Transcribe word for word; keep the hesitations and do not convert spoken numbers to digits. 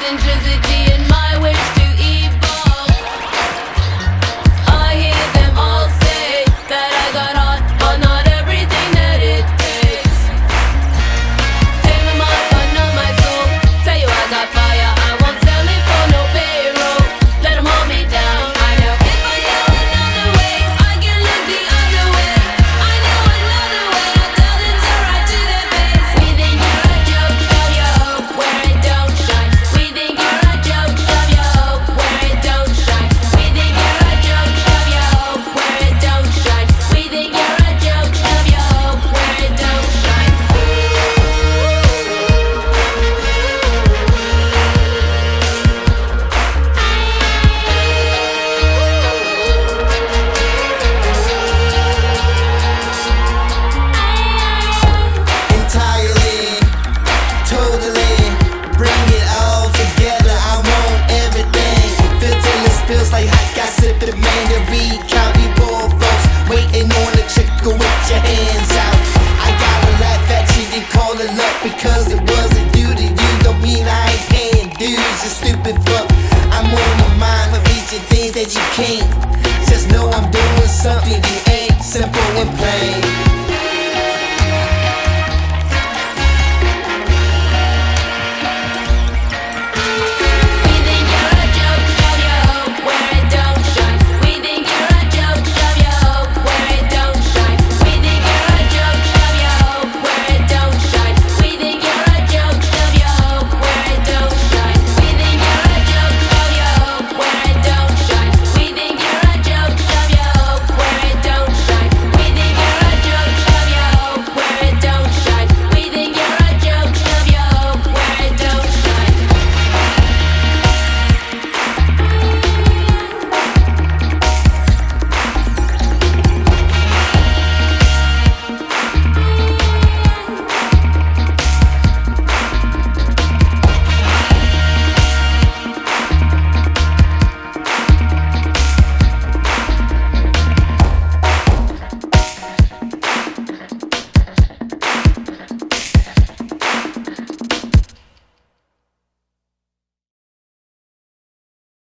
eccentricity and my wish to evolve. I hear them all say that I got hot, but not everything that it takes. Take my mind, but not my soul. Tell you I got fire, I won't sell it for no payroll. Let them hold me down. I know if I know another way, I can look the other way. I know another way, I'll tell them to right to their face. We think you're a joke, shove your hope where it don't shine. We think you're a joke, shove your hope where it don't shine. We think you're a joke, shove your hope where it don't shine. We think you're a joke, shove your hope where it don't shine. Entirely, totally, bring it all together. I want everything. Feel till it feels like hot gossip. The man to read, county board folks waiting on the chicken with your hands out. I gotta laugh at you and call it luck because it wasn't due to you. Don't mean I ain't paying dues, you stupid fuck. I'm on my mind for reaching things that you can't. Just know I'm doing something you ain't. Simple and plain.